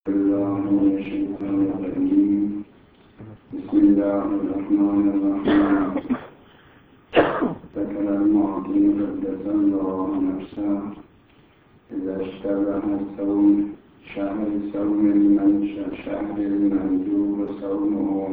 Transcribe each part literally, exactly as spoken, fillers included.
بسم الله الرحمن الرحيم. ذكر المعطي قدس الله نفسه إذا اشتبه الصوم شهر صوم المنشأ شهر المندوب صومهم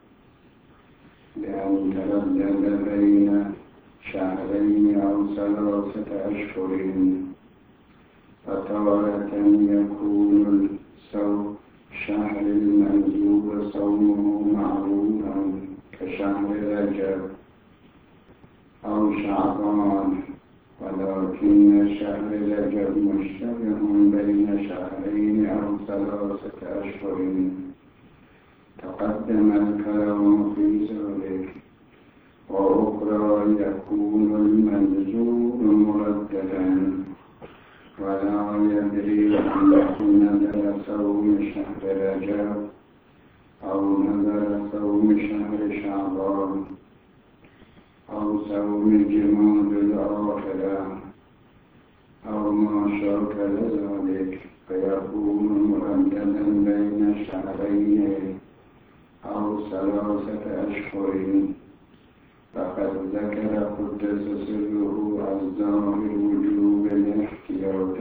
بأن تردد بين شهرين أو ثلاثة أشهر، فتارة يكون الصوم شهر المندوب صومه معروفا كشهر رجب أو شعبان، ولكن شهر رجب مشتبه بين شهرين أو ثلاثة أشهر. تقدم الكلام في ذلك. وأخرى يكون المنذور مرددا ولا يدري أن نذر صوم شهر رجب أو نذر صوم شهر شعبان أو صوم جماد الآخرة أو ما شاكل ذلك، فيكون مرددا بين شهرين أو ثلاثة أشهر. فقد ذكر قدس سره الظاهر وجوب الاحتياط،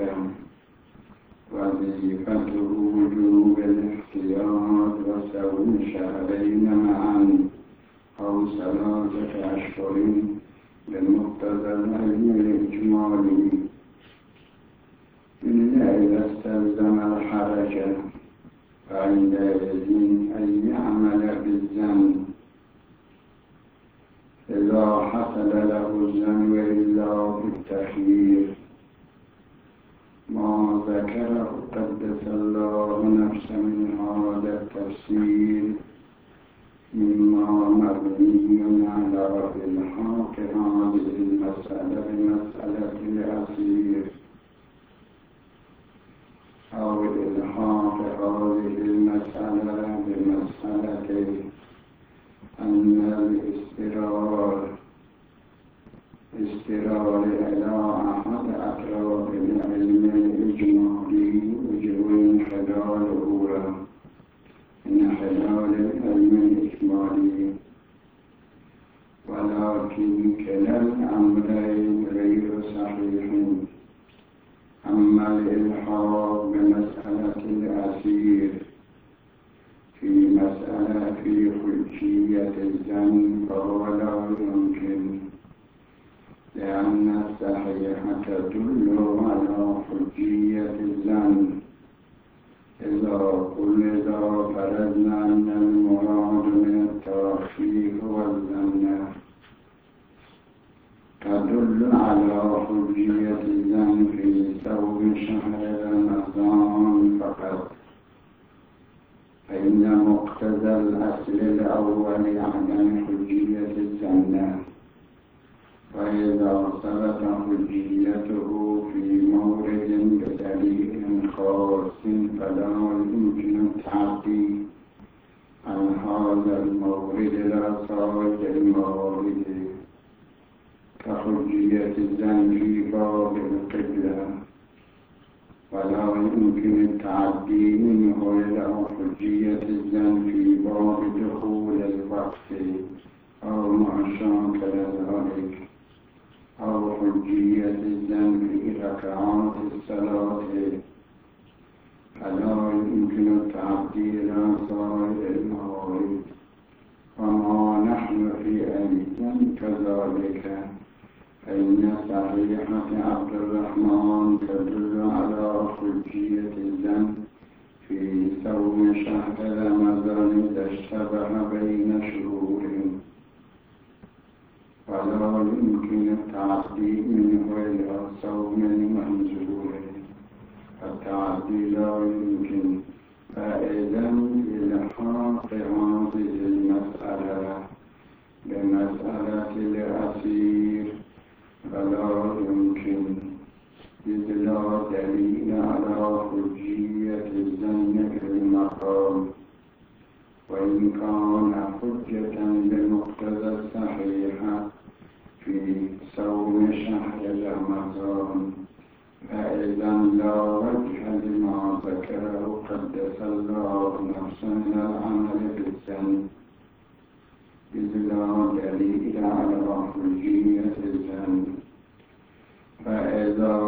وظيفته وجوب الاحتياط وصوم شهرين معا أو ثلاثة أشهر بمقتضى العلم الإجمالي، إلا إذا استلزم الحرج فعندئذ أن يعمل بالذنب إذا حصل له الذنب إلا بالتخيير. ما ذكره قدس الله نفسه من هذا التفسير مما مبني على إلحاق هذه المسألة بمسألة الأسير، أو إلحاق هذه المسألة بمسألة أن الاسترار استرار إلى أحد أطراف العلم الإجمالي وجه انحلال أولى انحلال العلم الإجمالي، ولكن كلا الأمرين غير صحيح. أما الإلحاق بمسألة الأسير في مسألة في حجية الذنب فهو لا يمكن، لأن الصحيحة تدل على حجية الذنب. إذا قلنا فرضنا أن المراد من التخفيف والذنب تدل على حجية الذنب في صوم شهر رمضان فقط، فإن مقتضى الأصل الأول عدم حجية الذنب، وإذا ثبت حجيته في مورد بدليل خاص فلا يمكن التعدي عن هذا المورد إلى سائر الموارد، كحجية الذنب في باب القبلة، ولا يمكن التعدي منه إلى حجية الذنب في باب دخول الوقت أو ما شاكل ذلك، أو حجية الذنب في ركعات الصلاة، فلا يمكن التعدي إلى سائر الموارد. وما نحن في أيضا كذلك، فإن صحيحة عبد الرحمن تدل على حجية الذنب في صوم شهر رمضان إذا اشتبه بين شهور، ولا يمكن التعدي منه إلى صوم منزول، التعدي لا يمكن. فإذا إلحاق هذه المسألة بمسألة الأسير فلا يمكن، إذ لا دليل على حجية الذنب في المقام، وإن كان حجة بمقتضى الصحيحة في صوم شهر رمضان فإذا لا وجه لما ذكره قدس الله نفسا من العمل بالذنب إذ لا دليل على حجية الذنب. فإذا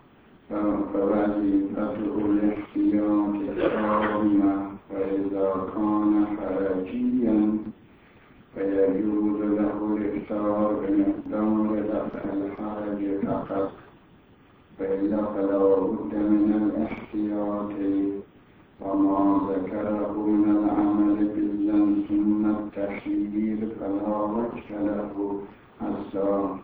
فوظيفته الاحتياط التامة، فإذا كان خارجيا فيجوز له الإفطار بمقدار دفع الحرج فقط، فإلا فلا بد من الاحتياط وما ذكره من العمل بالذنب ثم التخيير فلا وجه له أصلا.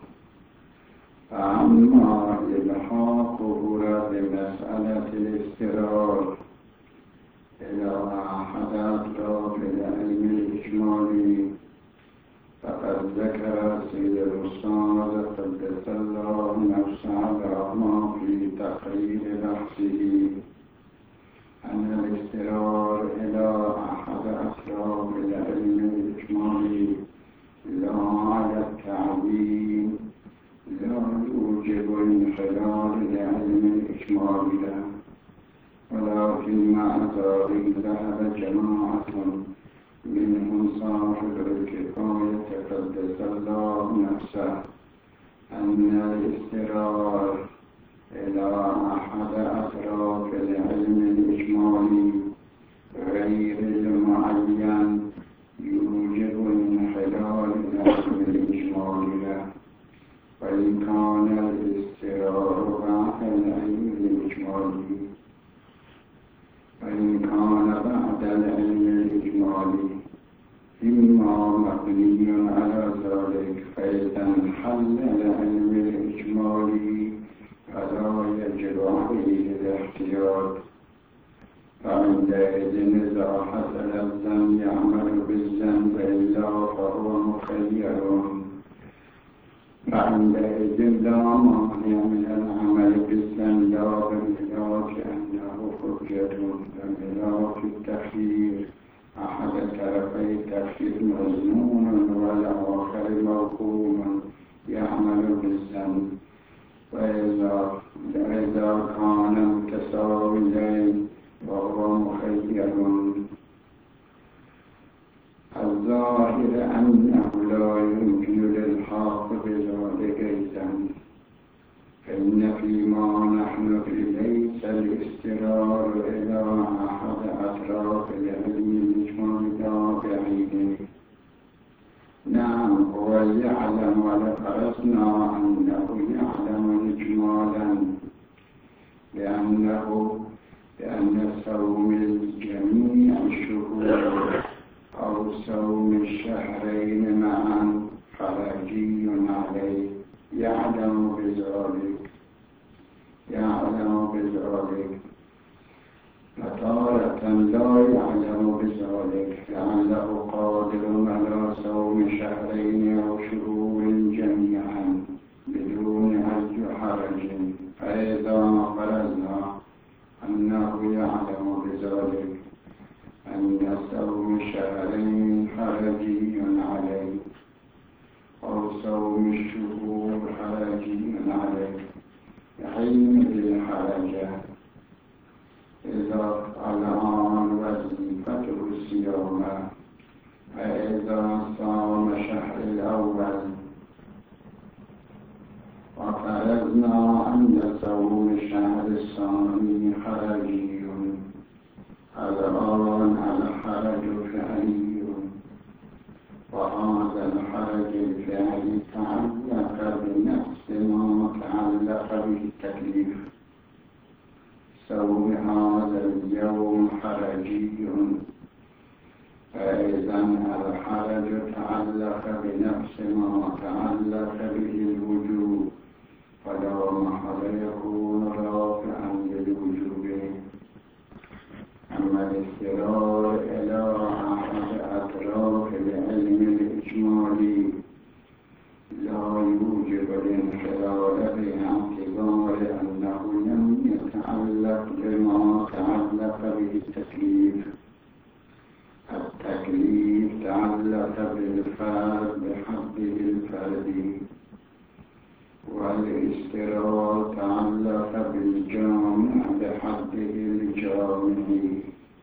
فأما إلحاقه بمسألة الاضطرار إلى أحد أطراف العلم الإجمالي فقد ذكر سيد الأستاذ قدس الله نفسه الرحمن في تقرير بحثه أن الاضطرار إلى أحد أطراف العلم الإجمالي لا على التعيين لا يوجب انحلال العلم الإجمالي له، ولكن مع ذلك ذهب جماعة منهم صاحب الكفاية قدس الله نفسه أن الاضطرار إلى أحد أطراف العلم الإجمالي غير المعين يوجب انحلال العلم الإجمالي له، وإن كان الاضطرار بعد العلم الإجمالي وإن كان بعد العلم الإجمالي إما مبني على ذلك، فإذا انحل العلم الإجمالي فلا يجب عليه الاحتياط، فعندئذ إذا حصل الذنب يعمل بالذنب إلا فهو مخير، فعندئذ لا مانع من العمل بالذنب لا بالعلاج أنه حجة، فالعلاج التخيير أحد طرفي التخيير مظنون والآخر موهوم يعمل بالذنب، وإذا كان متساويين وهو مخير. الظاهر أنه لا يمكن الإلحاق بذلك الذنب، فإن فيما نحن فيه ليس الاضطرار إلى أحد أطراف العلم الإجمالي بعيد. نعم هو يعلم، ولفرضنا أنه يعلم إجمالا لأنه لأن صوم جميع الشهور أو صوم الشهرين معا خارجي عليه، يعلم بذلك يعلم بذلك فتارة لا يعلم بذلك لعله قادر على صوم شهرين أو شهور جميعا بدون أي حرج، فإذا فرضنا أنه يعلم بذلك أن صوم شهرين حرجي عليه أو صوم الشهور حرجي عليه يحين بالحرج، إذا الآن وظيفته الصيام، فإذا صام شهر الأول وفرضنا أن صوم شهر الثاني حرجي، الآن الحرج فعلي، وهذا الحرج الفعلي تعلق بنفس ما تعلق به التكليف. صوم هذا اليوم حرجي، فإذا الحرج تعلق بنفس ما تعلق به الوجوب، فلا محل يكون رافعا للوجوب. أما الاضطرار إلى أحد أطراف العلم الإجمالي لا يوجب الانحلال باعتبار أنه لم يتعلق بما تعلق به التكليف. التكليف تعلق بالفرد بحده الفردي، والاستراء تعلق بالجامع بحده الجامعي،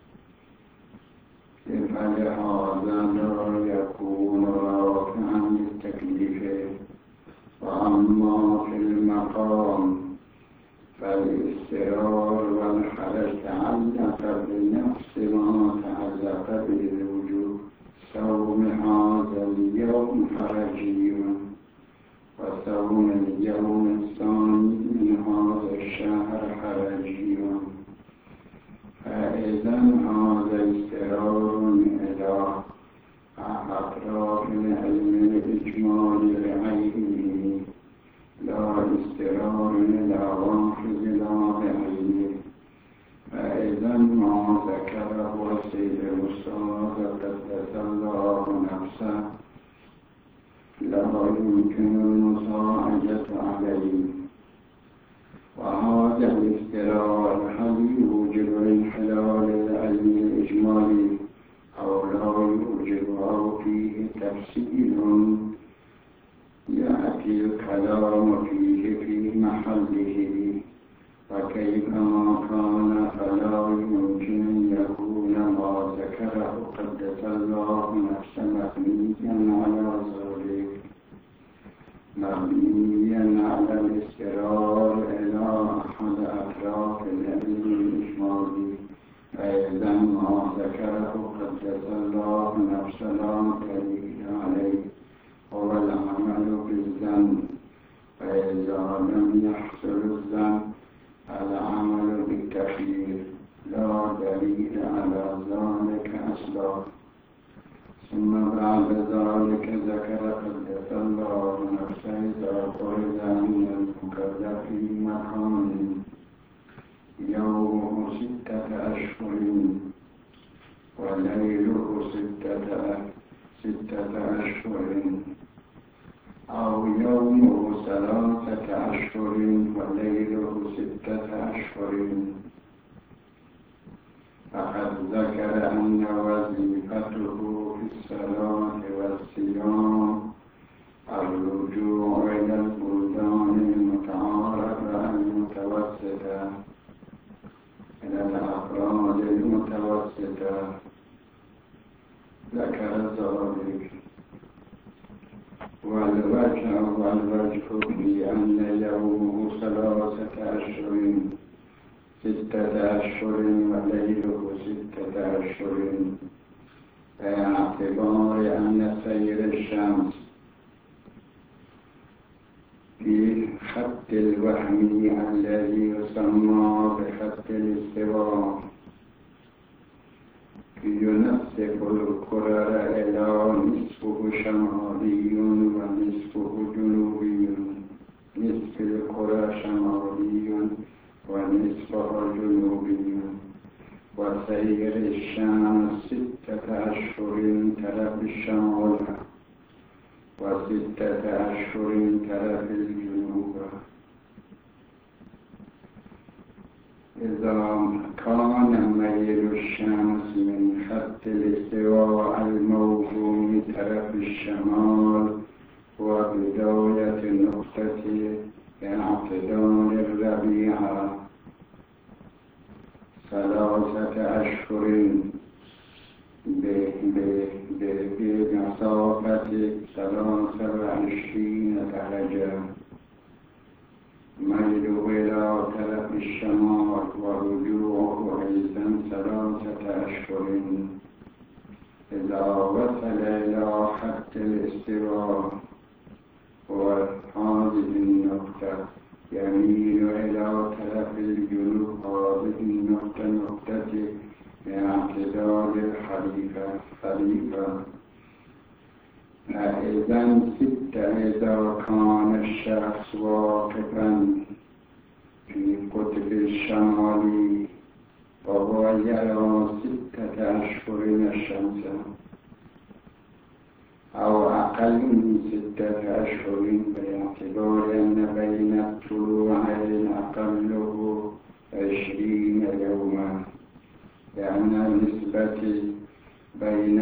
فلهذا لا يكون رافعا للتكليف. وأما في المقام فالاستراء والحرج تعلق بنفس ما تعلق به الوجوب. صوم هذا اليوم حرجي، وصوم اليوم الثاني من هذا الشهر حرجي. فإذا هذا استراء إلى أطراف العلم الإجمالي لعينه، لا استراء إلى واحد لا بعينه. فإذا ما ذكره السيد الأستاذ قدس الله نفسه لا يمكن المساعدة عليه. وهذا الاستراء هل يوجب انحلال العلم الإجمالي أو لا يوجب، أو فيه تفصيل يأتي الكلام فيه في محله. وكيفما كان فلا يمكن أن يكون ما ذكره قدس الله نفسه مبنيا على ذلك، مبنيا على الاستراء إلى أحد أطراف العلم الإجمالي. فإذا ما ذكره قدس الله نفسه لا دليل عليه، هو العمل بالظن. فإذا لم يحصل الظن العمل بالتخيير، لا دليل على ذلك أصلا. ثم بعد ذلك ذكر قدس الله نفسه إذا فرض من المكلف في مكان يومه ستة أشهر وليله ستة ستة أشهر، أو يومه ثلاثة أشهر وليله ستة أشهر، فقد ذكر أن وظيفته في الصلاة والصيام الرجوع إلى البلدان المتعارفة المتوسطة، إلى الأفراد المتوسطة. ذكر ذلك. والوجه والوجه في أن يومه ثلاثة أشهر ستة أشهر وليله ستة أشهر، باعتبار أن سير الشمس في خط الوهمي الذي يسمى بخط الاستواء ينصف الكرة إلى نصفه شمالي ونصفه جنوبي، نصف الكرة شمالي ونصفه جنوبي. وسير الشمس ستة أشهر طرف الشمال وستة أشهر طرف الجنوب. إذا كان ميل الشمس من خط الاستواء الموهوم طرف الشمال وبداية نقطة اعتدال الربيع ثلاثة أشهر بمسافة ثلاثة وعشرين درجة، ميله إلى طرف الشمال ورجوعه أيضا ثلاثة أشهر. إذا وصل إلى خط الاستواء وهذه النقطة يميل إلى طرف الجنوب، هذه النقطة نقطة اعتدال الخليفة خليفة. فإذا ستة إذا كان الشخص واقفا في القطب الشمالي وهو يرى ستة أشهر الشمس أو أقل من ستة أشهر، باعتبار أن بين الطلوعين أقله عشرين يوما، لأن النسبة بين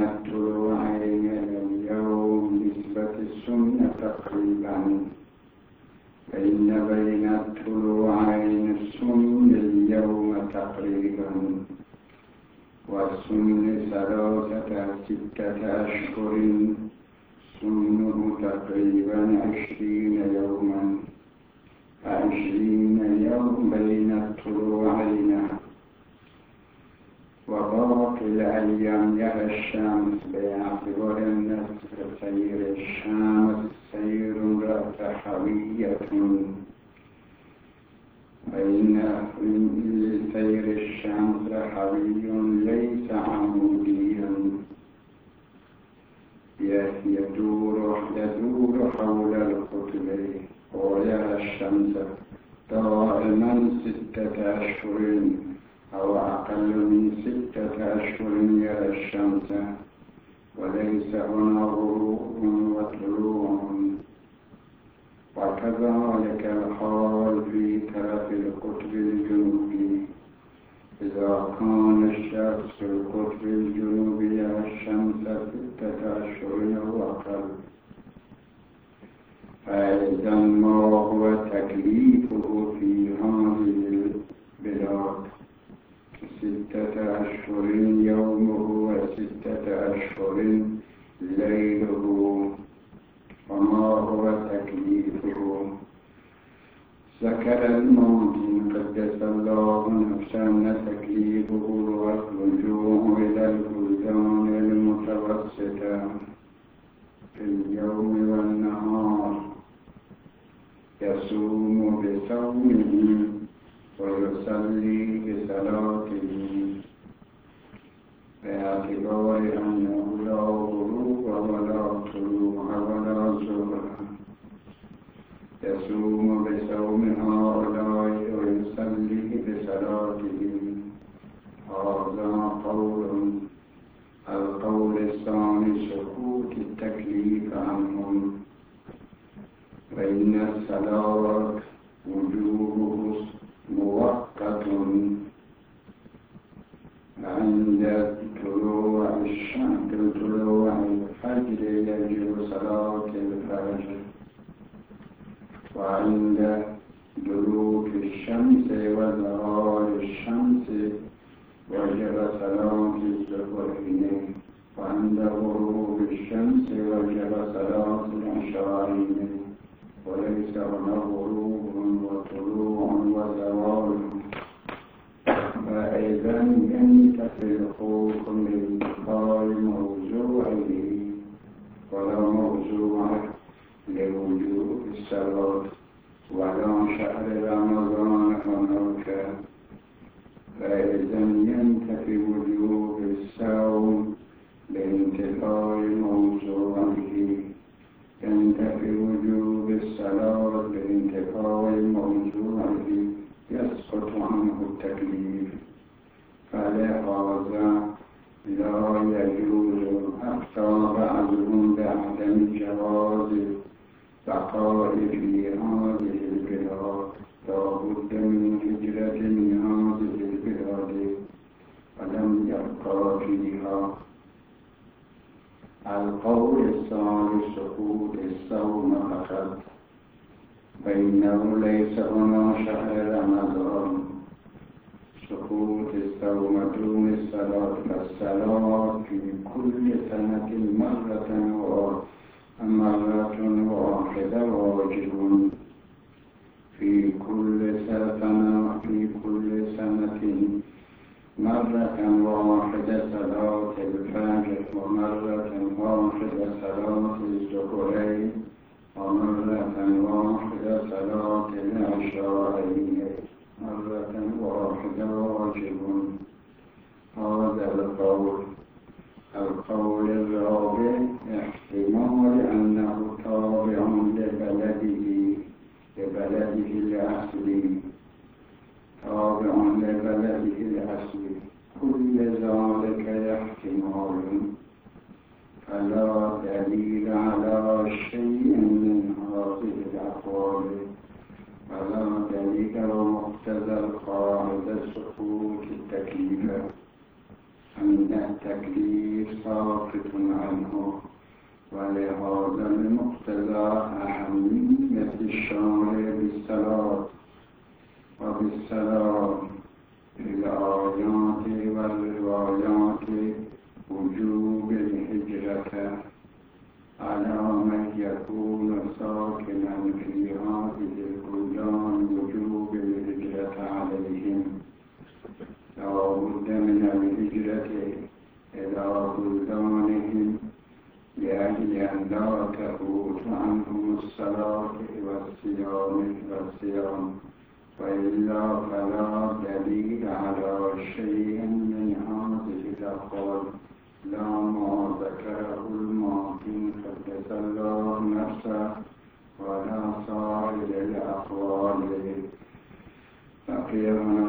الطلوعين اليوم نسبة السنة تقريبا فإن بين الطلوعين السن اليوم تقريبا، والسن ثلاثة ستة أشهر، سنه تقريبا عشرين يوما، عشرين يوم بين الطلوعين. وباقي الأيام يرى الشمس باعتبار النصف سير الشمس سير رفحوية، بين سير الشمس رحوي ليس عموديا، يدور يدور حول القطب، ويرى الشمس دائما ستة أشهر أو أقل من ستة أشهر يرى الشمس، وليس هنا غروب وطلوع. وكذلك الحال في طرف القطب الجنوبي، إذا كان الشخص في القطب الجنوبي يرى الشمس ستة أشهر أو أقل، فإذا ما هو تكليفه في هذه البلاد؟ ستة أشهر يومه وستة أشهر ليله. وما هو تكليفه؟ ذكر الماضي قدس الله نفسه أن تكليفه والرجوع إلى البلدان المتوسطة في اليوم والنهار، يصوم بصومه ويصلي بصلاته، باعتبار أنه لا غروب ولا طلوع ولا ظهر. يصوم بصوم هؤلاء ويصلي بصلاته. هذا قول. القول الثاني سقوط التكليف عنهم، فإن الصلاة وجوبه مؤقت عند طلوع الشمس، طلوع الفجر يجب صلاة الفجر، وعند دلوك الشمس وزوال الشمس وجب صلاة الظهر، وعند غروب الشمس وجب صلاة العشاء، وليس هنا غروب وطلوع وزوال. فإذا ينتفي الخوف من انتقال موضوعه، ولا موضوع لوجوب الصلاة ولا شهر رمضان هناك. فإذا ينتفي وجوب الصوم لانتفاء موضوعه، ينتفي وجوب الصلاة لانتفاء موضوعه، يسقط عنه التكليف. فلهذا لا يجوز. أفتى بعضهم بعدم جواز بقاء في هذه البلاد، لا بد من هجرة من هذه البلاد ولم يبقى فيها. القول الثالث سقوط الصوم فقط، فإنه ليس هنا شهر رمضان. سقوط الصوم دون الصلاة، فالصلاة في كل سنة مرة مرة واحدة واجب. في كل سنة في كل سنة مرة واحدة صلاة الفجر، ومرة واحدة صلاة الظهرين، ومرة واحدة صلاة العشاءين، مرة واحدة واجب. هذا القول. القول الرابع احتمال أنه تابع لبلده لبلده الأصلي، تابع لبلده الأصلي. كل ذلك احتمال، فلا دليل على شيء من هذه الأقوال، ولا دليل ومقتضى القاعدة سقوط التكليف، أن التكليف ساقط عنه، ولهذا المقتضى أهمية الشارع بالصلاة وبالسلام الآيات والروايات وجوب الهجرة على من يكون ساكنا في هذه البلدان وجوب الهجرة عليهم. لا بد من الهجرة إلى بلدانهم لأجل أن لا تفوت عنهم الصلاة والصيام والصيام، وإلا فلا دليل على شيء من هذه الأقوال لا ما ذكره الماضي قدس الله نفسه ولا سائر الأقوال. بقي هنا